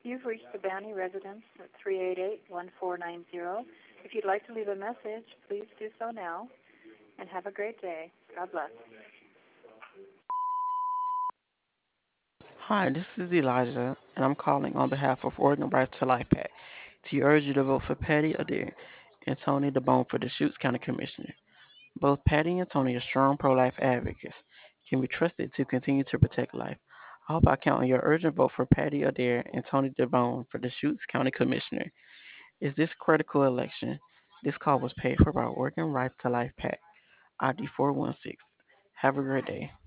You've reached the Bounty residence at 388-1490. If you'd like to leave a message, please do so now, and have a great day. God bless. Hi, this is Elijah, and I'm calling on behalf of Oregon Right to Life PAC to urge you to vote for Patty Adair and Tony DeBone for the Deschutes County Commissioner. Both Patty and Tony are strong pro-life advocates, can be trusted to continue to protect life. I hope I count on your urgent vote for Patty Adair and Tony DeBone for the Deschutes County Commissioner. Is this critical election? This call was paid for by Oregon Right to Life PAC, ID 416. Have a great day.